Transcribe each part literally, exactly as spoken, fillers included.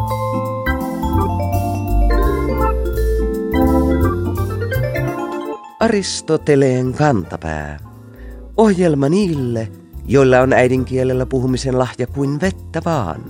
Aristoteleen kantapää. Ohjelma niille, joilla on äidinkielellä puhumisen lahja kuin vettä vaan.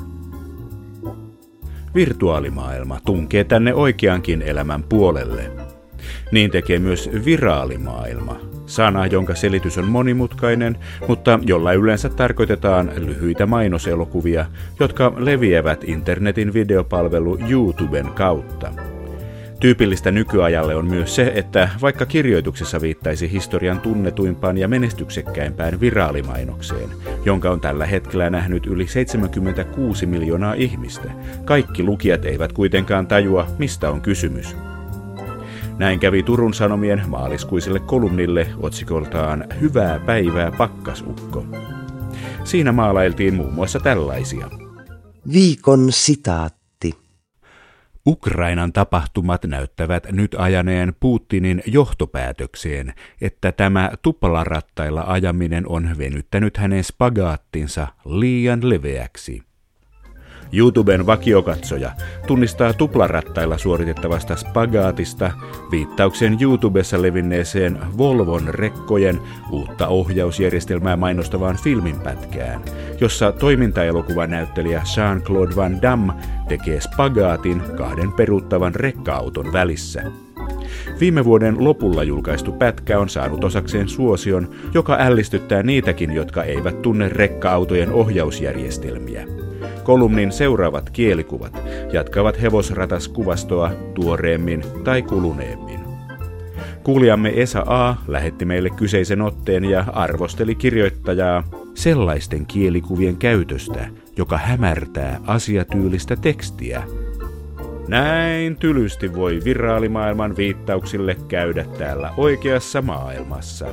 Virtuaalimaailma tunkee tänne oikeankin elämän puolelle. Niin tekee myös viraalimaailma, sana, jonka selitys on monimutkainen, mutta jolla yleensä tarkoitetaan lyhyitä mainoselokuvia, jotka leviävät internetin videopalvelu YouTuben kautta. Tyypillistä nykyajalle on myös se, että vaikka kirjoituksessa viittaisi historian tunnetuimpaan ja menestyksekkäimpään viraalimainokseen, jonka on tällä hetkellä nähnyt yli seitsemänkymmentäkuusi miljoonaa ihmistä, kaikki lukijat eivät kuitenkaan tajua, mistä on kysymys. Näin kävi Turun Sanomien maaliskuiselle kolumnille otsikoltaan Hyvää päivää pakkasukko. Siinä maalailtiin muun muassa tällaisia. Viikon sitaatti. Ukrainan tapahtumat näyttävät nyt ajaneen Putinin johtopäätökseen, että tämä tuplarattailla ajaminen on venyttänyt hänen spagaattinsa liian leveäksi. YouTuben vakiokatsoja tunnistaa tuplarattailla suoritettavasta spagaatista viittauksen YouTubessa levinneeseen Volvon rekkojen uutta ohjausjärjestelmää mainostavaan filminpätkään, jossa toimintaelokuvan näyttelijä Jean-Claude Van Damme tekee spagaatin kahden peruuttavan rekka-auton välissä. Viime vuoden lopulla julkaistu pätkä on saanut osakseen suosion, joka ällistyttää niitäkin, jotka eivät tunne rekka-autojen ohjausjärjestelmiä. Kolumnin seuraavat kielikuvat jatkavat hevosrataskuvastoa tuoreemmin tai kuluneemmin. Kuulijamme Esa A. lähetti meille kyseisen otteen ja arvosteli kirjoittajaa sellaisten kielikuvien käytöstä, joka hämärtää asiatyylistä tekstiä. Näin tylysti voi viraalimaailman viittauksille käydä täällä oikeassa maailmassa.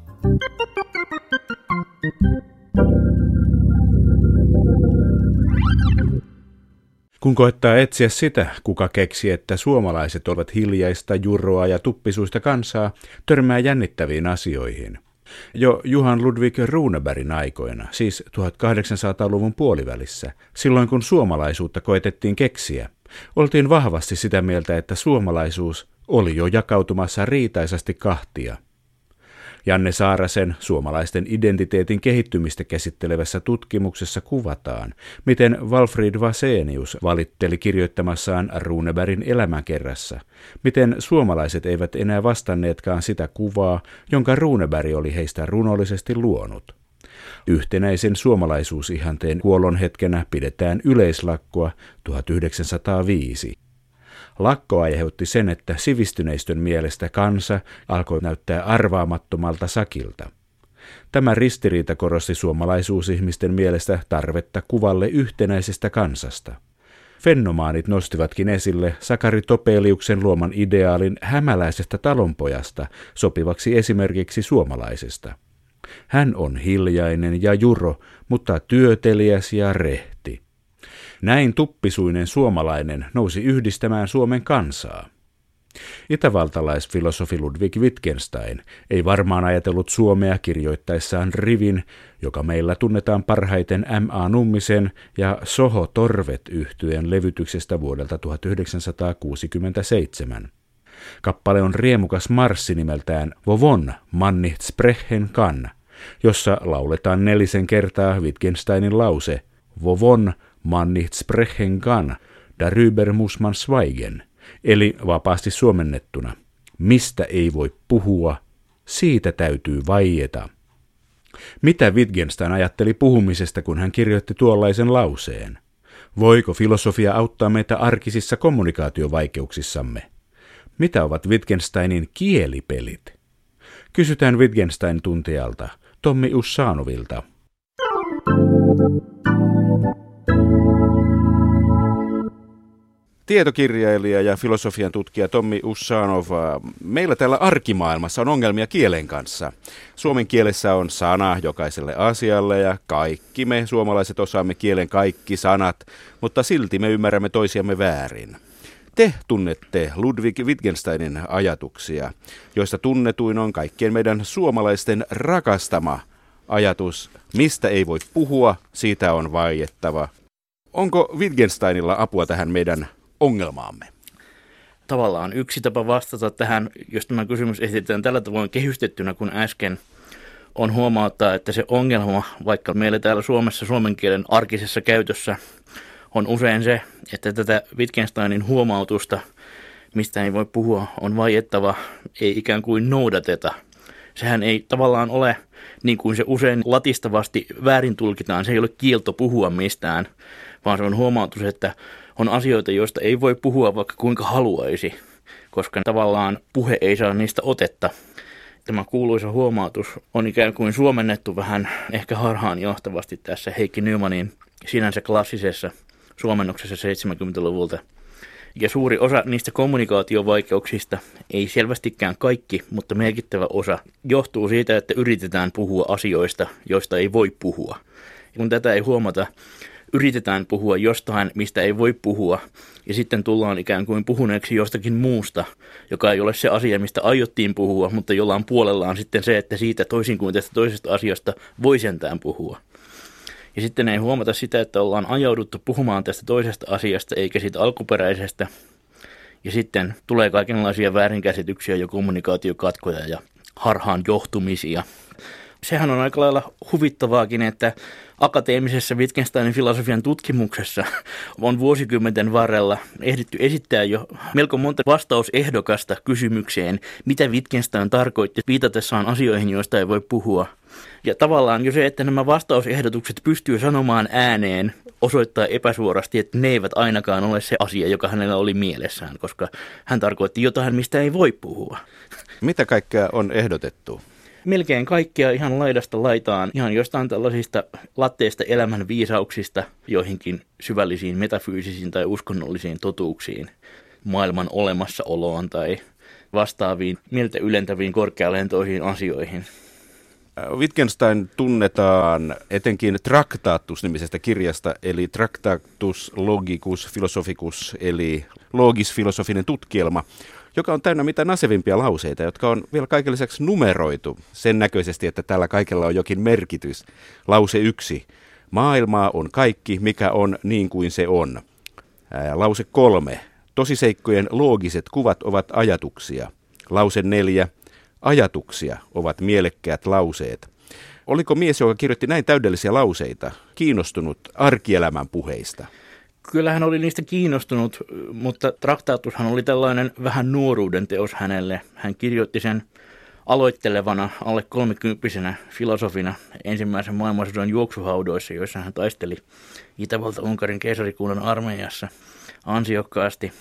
Kun koettaa etsiä sitä, kuka keksi, että suomalaiset ovat hiljaista, juroa ja tuppisuista kansaa, törmää jännittäviin asioihin. Jo Johan Ludvig Runebergin aikoina, siis tuhatkahdeksansataaluvun puolivälissä, silloin kun suomalaisuutta koetettiin keksiä, oltiin vahvasti sitä mieltä, että suomalaisuus oli jo jakautumassa riitaisasti kahtia. Janne Saarasen suomalaisten identiteetin kehittymistä käsittelevässä tutkimuksessa kuvataan, miten Walfrid Vasenius valitteli kirjoittamassaan Runebergin elämänkerrassa, miten suomalaiset eivät enää vastanneetkaan sitä kuvaa, jonka Runeberg oli heistä runollisesti luonut. Yhtenäisen suomalaisuusihanteen kuolon hetkenä pidetään yleislakkoa tuhatyhdeksänsataaviisi. Lakko aiheutti sen, että sivistyneistön mielestä kansa alkoi näyttää arvaamattomalta sakilta. Tämä ristiriita korosti suomalaisuusihmisten mielestä tarvetta kuvalle yhtenäisestä kansasta. Fennomaanit nostivatkin esille Sakari Topeliuksen luoman ideaalin hämäläisestä talonpojasta sopivaksi esimerkiksi suomalaisesta. Hän on hiljainen ja juro, mutta työteliäs ja rehti. Näin tuppisuinen suomalainen nousi yhdistämään Suomen kansaa. Itävaltalaisfilosofi Ludwig Wittgenstein ei varmaan ajatellut Suomea kirjoittaessaan rivin, joka meillä tunnetaan parhaiten M A Nummisen ja Soho Torvet -yhtyeen levytyksestä vuodelta tuhatyhdeksänsataakuusikymmentäseitsemän. Kappale on riemukas marssi nimeltään Wovon man nicht sprechen kann, jossa lauletaan nelisen kertaa Wittgensteinin lause Wovon man nicht sprechen kann, darüber muss man schweigen, eli vapaasti suomennettuna, mistä ei voi puhua, siitä täytyy vaieta. Mitä Wittgenstein ajatteli puhumisesta, kun hän kirjoitti tuollaisen lauseen? Voiko filosofia auttaa meitä arkisissa kommunikaatiovaikeuksissamme? Mitä ovat Wittgensteinin kielipelit? Kysytään Wittgenstein-tuntijalta, Tommi Ussanovilta. Tietokirjailija ja filosofian tutkija Tommi Ussanov, meillä täällä arkimaailmassa on ongelmia kielen kanssa. Suomen kielessä on sana jokaiselle asialle ja kaikki me suomalaiset osaamme kielen kaikki sanat, mutta silti me ymmärrämme toisiamme väärin. Te tunnette Ludwig Wittgensteinin ajatuksia, joista tunnetuin on kaikkien meidän suomalaisten rakastama ajatus, mistä ei voi puhua, siitä on vaiettava. Onko Wittgensteinilla apua tähän meidän ongelmaamme? Tavallaan yksi tapa vastata tähän, jos tämä kysymys esitetään tällä tavoin kehystettynä kuin äsken, on huomauttaa, että se ongelma, vaikka meillä täällä Suomessa suomen kielen arkisessa käytössä, on usein se, että tätä Wittgensteinin huomautusta, mistä ei voi puhua, on vaiettava, ei ikään kuin noudateta. Sehän ei tavallaan ole, niin kuin se usein latistavasti väärin tulkitaan, se ei ole kielto puhua mistään, vaan se on huomautus, että on asioita, joista ei voi puhua vaikka kuinka haluaisi, koska tavallaan puhe ei saa niistä otetta. Tämä kuuluisa huomautus on ikään kuin suomennettu vähän ehkä harhaanjohtavasti tässä Heikki Nymanin sinänsä klassisessa suomennoksessa seitsemänkymmentäluvulta. Ja suuri osa niistä kommunikaatiovaikeuksista, ei selvästikään kaikki, mutta merkittävä osa, johtuu siitä, että yritetään puhua asioista, joista ei voi puhua. Ja kun tätä ei huomata, yritetään puhua jostain, mistä ei voi puhua, ja sitten tullaan ikään kuin puhuneeksi jostakin muusta, joka ei ole se asia, mistä aiottiin puhua, mutta jolla on puolellaan sitten se, että siitä toisin kuin tästä toisesta asiasta voi sentään puhua. Ja sitten ei huomata sitä, että ollaan ajauduttu puhumaan tästä toisesta asiasta eikä siitä alkuperäisestä. Ja sitten tulee kaikenlaisia väärinkäsityksiä ja kommunikaatiokatkoja ja harhaan johtumisia. Sehän on aika lailla huvittavaakin, että akateemisessa Wittgensteinin filosofian tutkimuksessa on vuosikymmenten varrella ehditty esittää jo melko monta vastausehdokasta kysymykseen, mitä Wittgenstein tarkoitti viitatessaan asioihin, joista ei voi puhua. Ja tavallaan jo se, että nämä vastausehdotukset pystyy sanomaan ääneen, osoittaa epäsuorasti, että ne eivät ainakaan ole se asia, joka hänellä oli mielessään, koska hän tarkoitti jotain, mistä ei voi puhua. Mitä kaikkea on ehdotettu? Melkein kaikkea ihan laidasta laitaan, ihan jostain tällaisista latteista elämän viisauksista joihinkin syvällisiin metafyysisiin tai uskonnollisiin totuuksiin, maailman olemassaoloon tai vastaaviin mieltä ylentäviin korkealentoisiin asioihin. Wittgenstein tunnetaan etenkin Tractatus-nimisestä kirjasta, eli Tractatus logicus philosophicus, eli loogis-filosofinen tutkielma, joka on täynnä mitä nasevimpia lauseita, jotka on vielä kaiken lisäksi numeroitu sen näköisesti, että tällä kaikella on jokin merkitys. Lause yksi. Maailmaa on kaikki, mikä on niin kuin se on. Ää, lause kolme. Tosiseikkojen loogiset kuvat ovat ajatuksia. Lause neljä. Ajatuksia ovat mielekkäät lauseet. Oliko mies, joka kirjoitti näin täydellisiä lauseita, kiinnostunut arkielämän puheista? Kyllä hän oli niistä kiinnostunut, mutta Tractatushan oli tällainen vähän nuoruuden teos hänelle. Hän kirjoitti sen aloittelevana, alle kolmekymppisenä filosofina ensimmäisen maailmansodan juoksuhaudoissa, joissa hän taisteli Itävalta-Unkarin keisarikunnan armeijassa ansiokkaasti.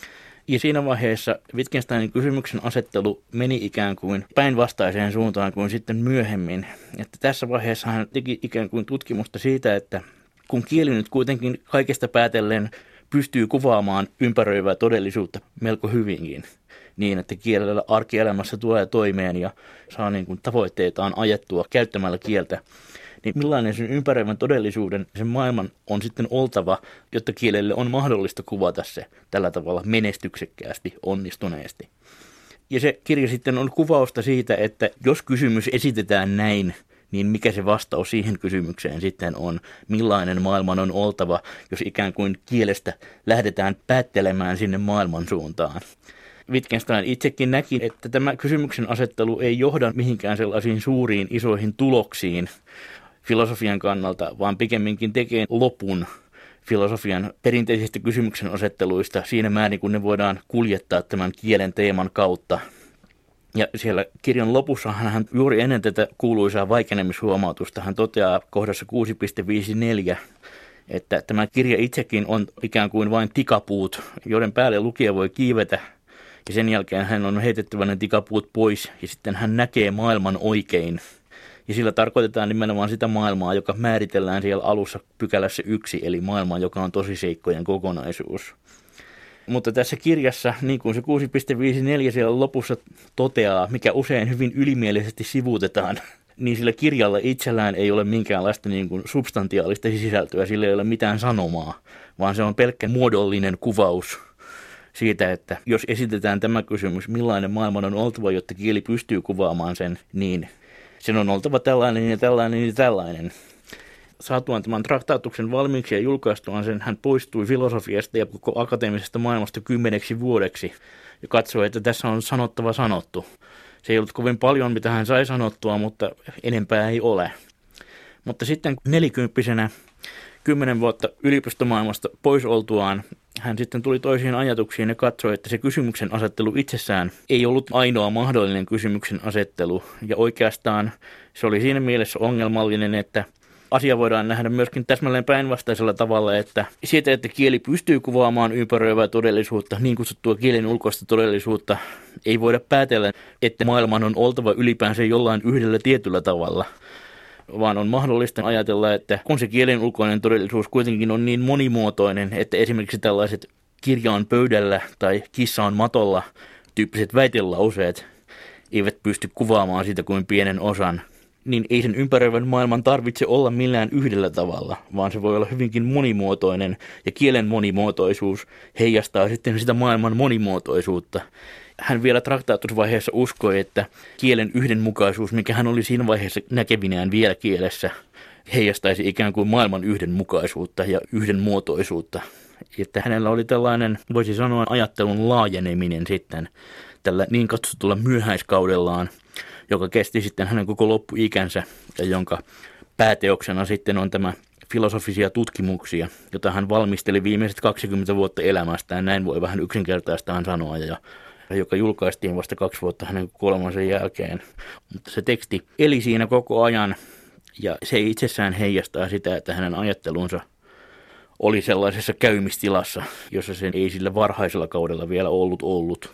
Ja siinä vaiheessa Wittgensteinin kysymyksen asettelu meni ikään kuin päinvastaiseen suuntaan kuin sitten myöhemmin. Että tässä vaiheessa hän teki ikään kuin tutkimusta siitä, että kun kieli nyt kuitenkin kaikesta päätellen pystyy kuvaamaan ympäröivää todellisuutta melko hyvinkin, niin että kielellä arkielämässä tulee toimeen ja saa niin kuin tavoitteitaan ajettua käyttämällä kieltä, niin millainen sen ympäröivän todellisuuden, sen maailman on sitten oltava, jotta kielelle on mahdollista kuvata se tällä tavalla menestyksekkäästi, onnistuneesti. Ja se kirja sitten on kuvausta siitä, että jos kysymys esitetään näin, niin mikä se vastaus siihen kysymykseen sitten on, millainen maailman on oltava, jos ikään kuin kielestä lähdetään päättelemään sinne maailman suuntaan. Wittgenstein itsekin näki, että tämä kysymyksen asettelu ei johda mihinkään sellaisiin suuriin isoihin tuloksiin filosofian kannalta, vaan pikemminkin tekee lopun filosofian perinteisistä kysymyksen asetteluista siinä määrin, kun ne voidaan kuljettaa tämän kielen teeman kautta. Ja siellä kirjan lopussa hän juuri ennen tätä kuuluisaa vaikenemishuomautusta hän toteaa kohdassa kuusi piste viisikymmentäneljä, että tämä kirja itsekin on ikään kuin vain tikapuut, joiden päälle lukija voi kiivetä. Ja sen jälkeen hän on heitettävä ne tikapuut pois ja sitten hän näkee maailman oikein. Ja sillä tarkoitetaan nimenomaan sitä maailmaa, joka määritellään siellä alussa pykälässä yksi, eli maailmaa, joka on tosiseikkojen kokonaisuus. Mutta tässä kirjassa, niin kuin se kuusi piste viisikymmentäneljä siellä lopussa toteaa, mikä usein hyvin ylimielisesti sivuutetaan, niin sillä kirjalla itsellään ei ole minkäänlaista niin kuin substantiaalista sisältöä, sillä ei ole mitään sanomaa, vaan se on pelkkä muodollinen kuvaus siitä, että jos esitetään tämä kysymys, millainen maailman on oltava, jotta kieli pystyy kuvaamaan sen, niin sen on oltava tällainen ja tällainen ja tällainen. saatuaan tämän traktaatuksen valmiiksi ja julkaistuaan sen, hän poistui filosofiasta ja koko akateemisesta maailmasta kymmeneksi vuodeksi ja katsoi, että tässä on sanottava sanottu. Se ei ollut kovin paljon, mitä hän sai sanottua, mutta enempää ei ole. Mutta sitten nelikymppisenä, kymmenen vuotta yliopistomaailmasta pois oltuaan, hän sitten tuli toisiin ajatuksiin ja katsoi, että se kysymyksen asettelu itsessään ei ollut ainoa mahdollinen kysymyksen asettelu. Ja oikeastaan se oli siinä mielessä ongelmallinen, että asia voidaan nähdä myöskin täsmälleen päinvastaisella tavalla, että siitä, että kieli pystyy kuvaamaan ympäröivää todellisuutta, niin kutsuttua kielen ulkoista todellisuutta, ei voida päätellä, että maailman on oltava ylipäänsä jollain yhdellä tietyllä tavalla, vaan on mahdollista ajatella, että kun se kielen ulkoinen todellisuus kuitenkin on niin monimuotoinen, että esimerkiksi tällaiset kirja on pöydällä tai kissa on matolla tyyppiset väitelauseet eivät pysty kuvaamaan sitä kuin pienen osan, niin ei sen ympäröivän maailman tarvitse olla millään yhdellä tavalla, vaan se voi olla hyvinkin monimuotoinen, ja kielen monimuotoisuus heijastaa sitten sitä maailman monimuotoisuutta. Hän vielä traktaatusvaiheessa uskoi, että kielen yhdenmukaisuus, mikä hän oli siinä vaiheessa näkevinään vielä kielessä, heijastaisi ikään kuin maailman yhdenmukaisuutta ja yhdenmuotoisuutta. Että hänellä oli tällainen, voisi sanoa, ajattelun laajeneminen sitten tällä niin katsotulla myöhäiskaudellaan, joka kesti sitten hänen koko loppuikänsä ja jonka pääteoksena sitten on tämä filosofisia tutkimuksia, jota hän valmisteli viimeiset kaksikymmentä vuotta elämästään, näin voi vähän yksinkertaistaan sanoa, ja joka julkaistiin vasta kaksi vuotta hänen kuolemansa jälkeen. Mutta se teksti eli siinä koko ajan, ja se itsessään heijastaa sitä, että hänen ajattelunsa oli sellaisessa käymistilassa, jossa sen ei sillä varhaisella kaudella vielä ollut ollut.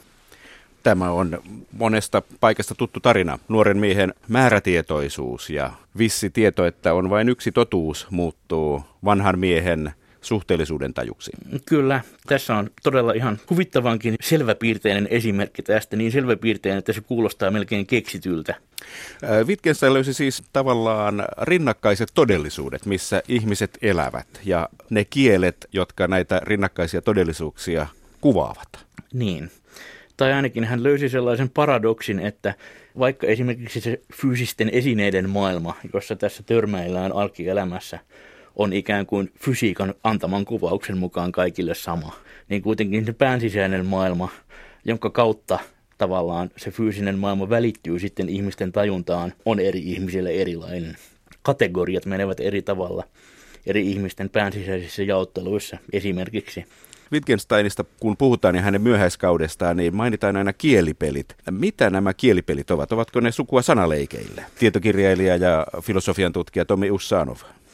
Tämä on monesta paikasta tuttu tarina. Nuoren miehen määrätietoisuus ja vissi tieto, että on vain yksi totuus, muuttuu vanhan miehen suhteellisuuden tajuksi. Kyllä, tässä on todella ihan huvittavankin selväpiirteinen esimerkki tästä, niin selväpiirteinen, että se kuulostaa melkein keksityltä. Wittgenstein löysi siis tavallaan rinnakkaiset todellisuudet, missä ihmiset elävät, ja ne kielet, jotka näitä rinnakkaisia todellisuuksia kuvaavat. Niin. Tai ainakin hän löysi sellaisen paradoksin, että vaikka esimerkiksi se fyysisten esineiden maailma, jossa tässä törmäillään arkielämässä, on ikään kuin fysiikan antaman kuvauksen mukaan kaikille sama, niin kuitenkin se päänsisäinen maailma, jonka kautta tavallaan se fyysinen maailma välittyy sitten ihmisten tajuntaan, on eri ihmisille erilainen. Kategoriat menevät eri tavalla eri ihmisten päänsisäisissä jaotteluissa esimerkiksi. Wittgensteinista, kun puhutaan ja hänen myöhäiskaudestaan, niin mainitaan aina kielipelit. Mitä nämä kielipelit ovat? Ovatko ne sukua sanaleikeille? Tietokirjailija ja filosofian tutkija Tomi Ussanov.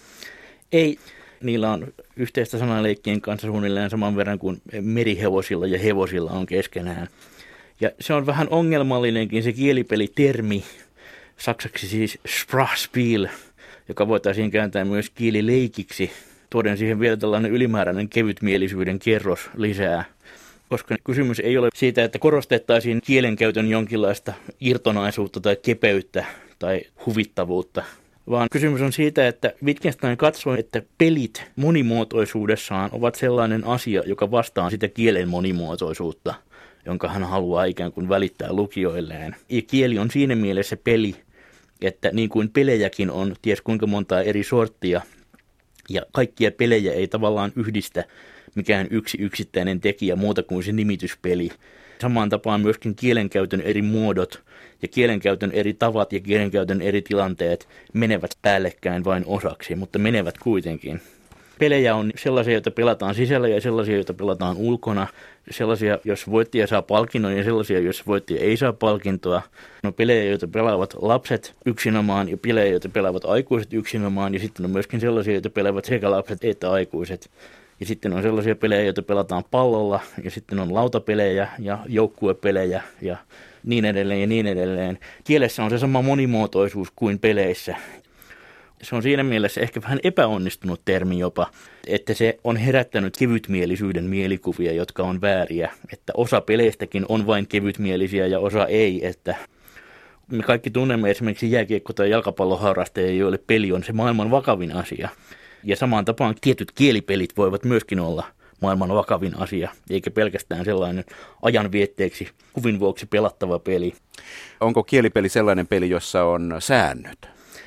Ei. Niillä on yhteistä sanaleikkien kanssa suunnilleen saman verran kuin merihevosilla ja hevosilla on keskenään. Ja se on vähän ongelmallinenkin se kielipelitermi, saksaksi siis Sprachspiel, joka voitaisiin kääntää myös kielileikiksi. Tuoden siihen vielä tällainen ylimääräinen kevytmielisyyden kerros lisää, koska kysymys ei ole siitä, että korostettaisiin kielenkäytön jonkinlaista irtonaisuutta tai kepeyttä tai huvittavuutta, vaan kysymys on siitä, että Wittgenstein katsoi, että pelit monimuotoisuudessaan ovat sellainen asia, joka vastaa sitä kielen monimuotoisuutta, jonka hän haluaa ikään kuin välittää lukijoilleen. Ja kieli on siinä mielessä peli, että niin kuin pelejäkin on ties kuinka montaa eri sorttia, ja kaikkia pelejä ei tavallaan yhdistä mikään yksi yksittäinen tekijä muuta kuin se nimityspeli. Samaan tapaan myöskin kielenkäytön eri muodot ja kielenkäytön eri tavat ja kielenkäytön eri tilanteet menevät päällekkäin vain osaksi, mutta menevät kuitenkin. Pelejä on sellaisia, joita pelataan sisällä ja sellaisia, joita pelataan ulkona. Sellaisia, jos voittaja saa palkinnon ja sellaisia, jos voittaja ei saa palkintoa. No pelejä, joita pelaavat lapset yksinomaan ja pelejä, joita pelaavat aikuiset yksinomaan. Ja sitten on myöskin sellaisia, joita pelaavat sekä lapset että aikuiset. Ja sitten on sellaisia pelejä, joita pelataan pallolla ja sitten on lautapelejä ja joukkuepelejä ja niin edelleen ja niin edelleen. Kielessä on se sama monimuotoisuus kuin peleissä. Se on siinä mielessä ehkä vähän epäonnistunut termi jopa, että se on herättänyt kevytmielisyyden mielikuvia, jotka on vääriä. Että osa peleistäkin on vain kevytmielisiä ja osa ei. Että me kaikki tunnemme esimerkiksi jääkiekko- tai jalkapalloharrastajia, joille peli on se maailman vakavin asia. Ja samaan tapaan tietyt kielipelit voivat myöskin olla maailman vakavin asia, eikä pelkästään sellainen ajanvietteeksi huvin vuoksi pelattava peli. Onko kielipeli sellainen peli, jossa on säännöt?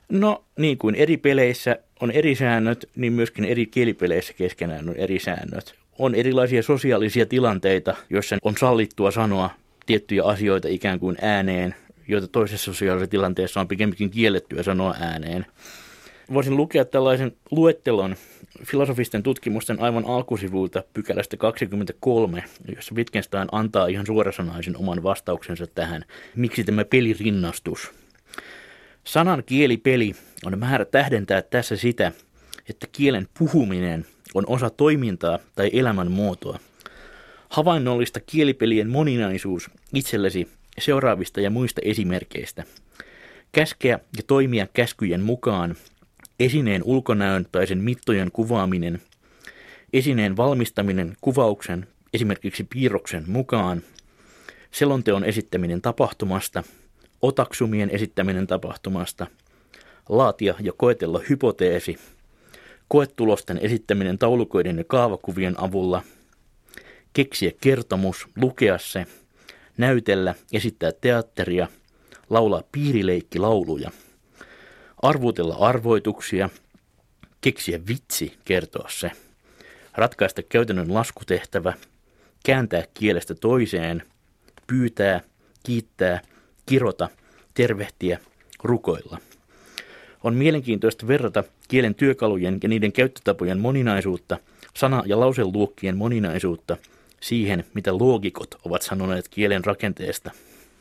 No niin kuin eri peleissä on eri säännöt, niin myöskin eri kielipeleissä keskenään on eri säännöt. On erilaisia sosiaalisia tilanteita, joissa on sallittua sanoa tiettyjä asioita ikään kuin ääneen, joita toisessa sosiaalisessa tilanteessa on pikemminkin kiellettyä sanoa ääneen. Voisin lukea tällaisen luettelon filosofisten tutkimusten aivan alkusivuilta pykälästä kaksikymmentäkolme, jossa Wittgenstein antaa ihan suorasanaisen oman vastauksensa tähän, miksi tämä pelirinnastus. Sanan kielipeli on määrä tähdentää tässä sitä, että kielen puhuminen on osa toimintaa tai elämänmuotoa. Havainnollista kielipelien moninaisuus itsellesi seuraavista ja muista esimerkkeistä. Käskeä ja toimia käskyjen mukaan, esineen ulkonäön tai sen mittojen kuvaaminen, esineen valmistaminen kuvauksen, esimerkiksi piirroksen mukaan, selonteon esittäminen tapahtumasta, otaksumien esittäminen tapahtumasta, laatia ja koetella hypoteesi, koetulosten esittäminen taulukoiden ja kaavakuvien avulla, keksiä kertomus, lukea se, näytellä, esittää teatteria, laulaa piirileikkilauluja, arvutella arvoituksia, keksiä vitsi, kertoa se, ratkaista käytännön laskutehtävä, kääntää kielestä toiseen, pyytää, kiittää, kirota, tervehtiä, rukoilla. On mielenkiintoista verrata kielen työkalujen ja niiden käyttötapojen moninaisuutta, sana- ja lauseluokkien moninaisuutta siihen, mitä loogikot ovat sanoneet kielen rakenteesta.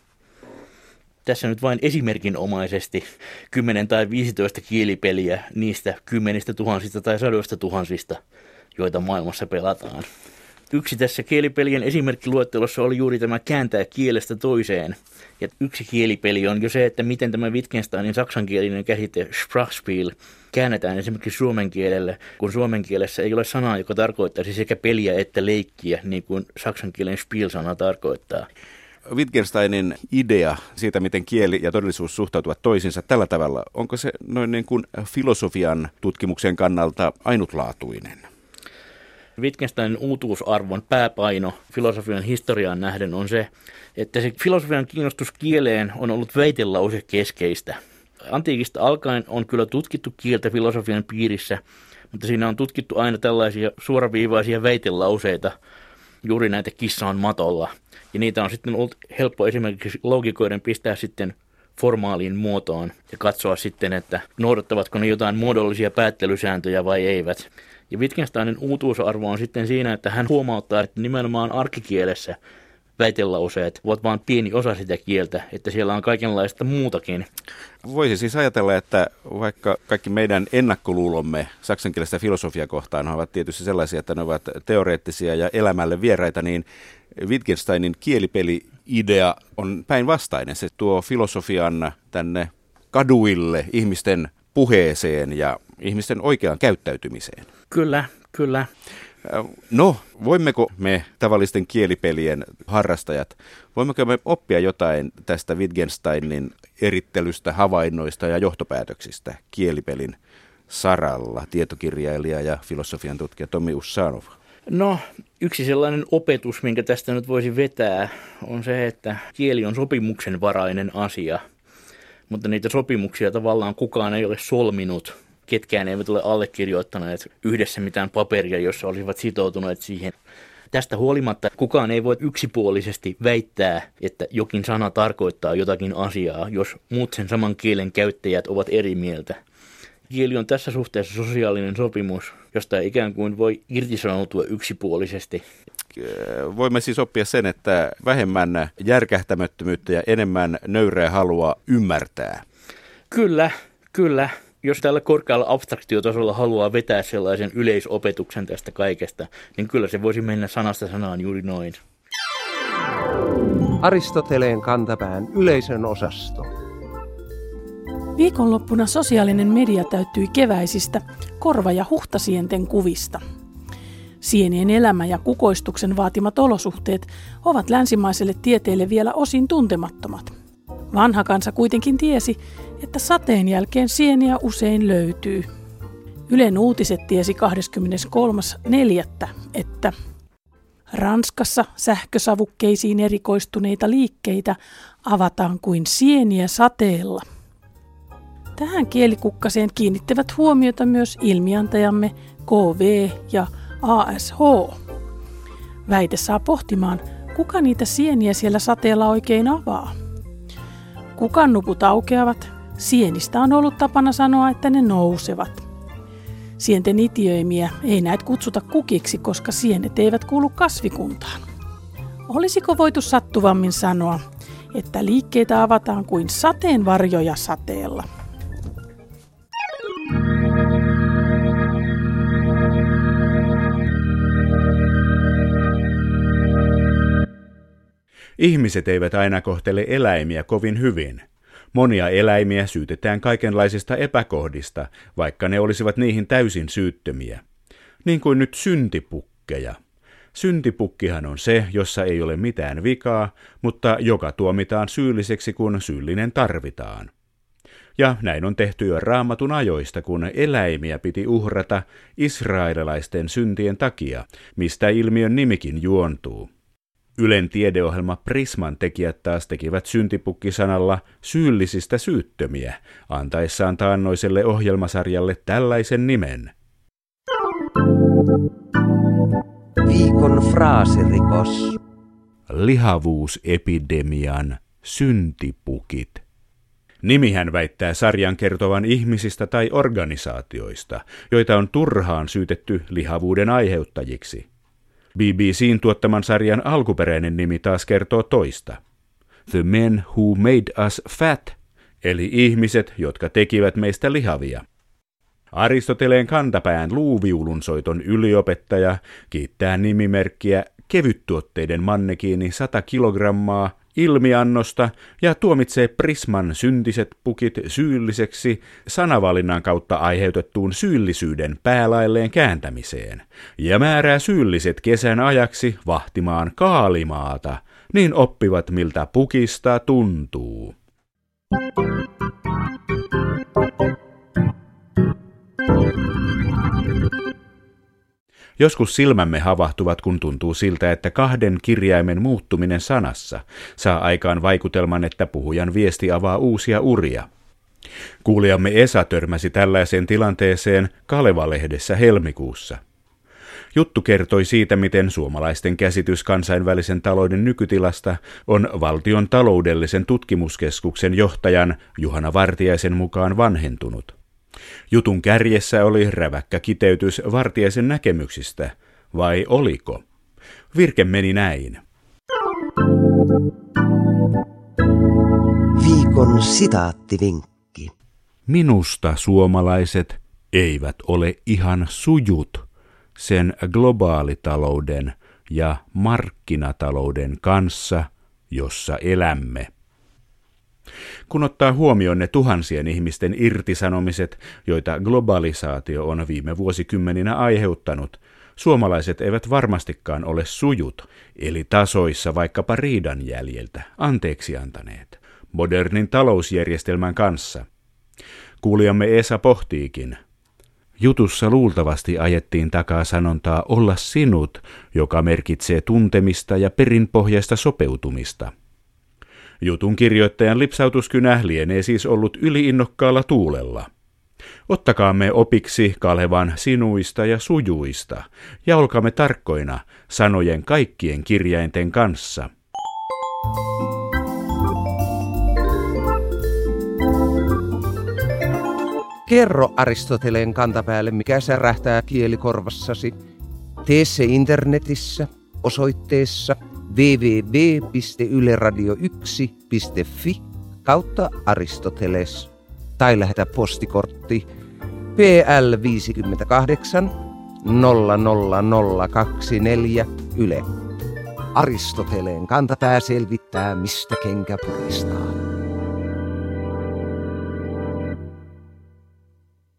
Tässä nyt vain esimerkinomaisesti kymmenen tai viisitoista kielipeliä niistä kymmenistä tuhansista tai sadoista tuhansista, joita maailmassa pelataan. Yksi tässä kielipelien esimerkkiluettelossa oli juuri tämä kääntää kielestä toiseen. Ja yksi kielipeli on jo se, että miten tämä Wittgensteinin saksankielinen käsite Sprachspiel käännetään esimerkiksi suomen kielelle, kun suomen kielessä ei ole sanaa, joka tarkoittaisi sekä peliä että leikkiä, niin kuin saksan kielen Spiel-sana tarkoittaa. Wittgensteinin idea siitä, miten kieli ja todellisuus suhtautuvat toisiinsa tällä tavalla, onko se noin niin kuin filosofian tutkimuksen kannalta ainutlaatuinen? Wittgensteinin uutuusarvon pääpaino filosofian historiaan nähden on se, että se filosofian kiinnostus kieleen on ollut väitelause keskeistä. Antiikista alkaen on kyllä tutkittu kieltä filosofian piirissä, mutta siinä on tutkittu aina tällaisia suoraviivaisia väitelauseita, juuri näitä kissa on matolla. Ja niitä on sitten ollut helppo esimerkiksi loogikoiden pistää sitten formaaliin muotoon ja katsoa sitten, että noudattavatko ne jotain muodollisia päättelysääntöjä vai eivät. Ja Wittgensteinin uutuusarvo on sitten siinä, että hän huomauttaa, että nimenomaan arkikielessä väitelauseet ovat vain pieni osa sitä kieltä, että siellä on kaikenlaista muutakin. Voisi siis ajatella, että vaikka kaikki meidän ennakkoluulomme saksankielistä filosofiaa kohtaan ovat tietysti sellaisia, että ne ovat teoreettisia ja elämälle vieraita, niin Wittgensteinin kielipeli-idea on päinvastainen. Se tuo filosofian tänne kaduille, ihmisten puheeseen ja ihmisten oikeaan käyttäytymiseen. Kyllä, kyllä. No, voimmeko me tavallisten kielipelien harrastajat, voimmeko me oppia jotain tästä Wittgensteinin erittelystä, havainnoista ja johtopäätöksistä kielipelin saralla, tietokirjailija ja filosofian tutkija Tommi Ussanov? No, yksi sellainen opetus, minkä tästä nyt voisi vetää, on se, että kieli on sopimuksenvarainen asia, mutta niitä sopimuksia tavallaan kukaan ei ole solminut. Ketkään eivät ole allekirjoittaneet yhdessä mitään paperia, jossa olisivat sitoutuneet siihen. Tästä huolimatta kukaan ei voi yksipuolisesti väittää, että jokin sana tarkoittaa jotakin asiaa, jos muut sen saman kielen käyttäjät ovat eri mieltä. Kieli on tässä suhteessa sosiaalinen sopimus, josta ikään kuin voi irtisanoutua yksipuolisesti. Voimme siis oppia sen, että vähemmän järkähtämättömyyttä ja enemmän nöyrää halua ymmärtää. Kyllä, kyllä. Jos tällä korkealla abstraktiotasolla haluaa vetää sellaisen yleisopetuksen tästä kaikesta, niin kyllä se voisi mennä sanasta sanaan juuri noin. Aristoteleen kantapään yleisön osasto. Viikonloppuna sosiaalinen media täyttyi keväisistä korva- ja huhtasienten kuvista. Sienien elämä ja kukoistuksen vaatimat olosuhteet ovat länsimaiselle tieteelle vielä osin tuntemattomat. Vanha kansa kuitenkin tiesi, että sateen jälkeen sieniä usein löytyy. Ylen uutiset tiesi kahdeskymmeneskolmas neljättä että Ranskassa sähkösavukkeisiin erikoistuneita liikkeitä avataan kuin sieniä sateella. Tähän kielikukkaseen kiinnittävät huomiota myös ilmiantajamme K V ja A S H. Väite saa pohtimaan, kuka niitä sieniä siellä sateella oikein avaa. Kukannuput aukeavat, sienistä on ollut tapana sanoa, että ne nousevat. Sienten itiöimiä ei näet kutsuta kukiksi, koska sienet eivät kuulu kasvikuntaan. Olisiko voitu sattuvammin sanoa, että liikkeitä avataan kuin sateenvarjoja sateella? Ihmiset eivät aina kohtele eläimiä kovin hyvin. Monia eläimiä syytetään kaikenlaisista epäkohdista, vaikka ne olisivat niihin täysin syyttömiä. Niin kuin nyt syntipukkeja. Syntipukkihan on se, jossa ei ole mitään vikaa, mutta joka tuomitaan syylliseksi, kun syyllinen tarvitaan. Ja näin on tehty jo Raamatun ajoista, kun eläimiä piti uhrata israelilaisten syntien takia, mistä ilmiön nimikin juontuu. Ylen tiedeohjelma Prisman tekijät taas tekivät syntipukkisanalla syyllisistä syyttömiä, antaessaan taannoiselle ohjelmasarjalle tällaisen nimen. Viikon fraasirikos. Lihavuusepidemian syntipukit. Nimihän väittää sarjan kertovan ihmisistä tai organisaatioista, joita on turhaan syytetty lihavuuden aiheuttajiksi. B B C:n tuottaman sarjan alkuperäinen nimi taas kertoo toista. The Men Who Made Us Fat, eli ihmiset, jotka tekivät meistä lihavia. Aristoteleen kantapään luuviulunsoiton yliopettaja kiittää nimimerkkiä kevyttuotteiden mannekiini sata kilogrammaa ilmiannosta ja tuomitsee Prisman syntiset pukit syylliseksi sanavalinnan kautta aiheutettuun syyllisyyden päälailleen kääntämiseen ja määrää syylliset kesän ajaksi vahtimaan Kaalimaata, niin oppivat miltä pukista tuntuu. Joskus silmämme havahtuvat, kun tuntuu siltä, että kahden kirjaimen muuttuminen sanassa saa aikaan vaikutelman, että puhujan viesti avaa uusia uria. Kuulijamme Esa törmäsi tällaiseen tilanteeseen Kaleva-lehdessä helmikuussa. Juttu kertoi siitä, miten suomalaisten käsitys kansainvälisen talouden nykytilasta on valtion taloudellisen tutkimuskeskuksen johtajan Juhana Vartiaisen mukaan vanhentunut. Jutun kärjessä oli räväkkä kiteytys Vartiaisen näkemyksistä, vai oliko? Virke meni näin. Viikon sitaattivinkki. Minusta suomalaiset eivät ole ihan sujut sen globaalitalouden ja markkinatalouden kanssa, jossa elämme. Kun ottaa huomioon ne tuhansien ihmisten irtisanomiset, joita globalisaatio on viime vuosikymmeninä aiheuttanut, suomalaiset eivät varmastikaan ole sujut, eli tasoissa vaikkapa riidan jäljiltä, anteeksi antaneet, modernin talousjärjestelmän kanssa. Kuulijamme Esa pohtiikin. Jutussa luultavasti ajettiin takaa sanontaa olla sinut, joka merkitsee tuntemista ja perinpohjaista sopeutumista. Jutun kirjoittajan lipsautuskynä lienee siis ollut yliinnokkaalla tuulella. Ottakaamme opiksi Kalevan sinuista ja sujuista, ja olkaamme tarkkoina sanojen kaikkien kirjainten kanssa. Kerro Aristoteleen kantapäälle, mikä särähtää kielikorvassasi. Tee se internetissä osoitteessa double-u double-u double-u piste yle radio yksi piste fi kautta Aristoteles tai lähetä postikortti P L viisikymmentäkahdeksan nolla nolla nolla kaksikymmentäneljä Yle. Aristoteleen kantapää selvittää, mistä kenkä puristaa.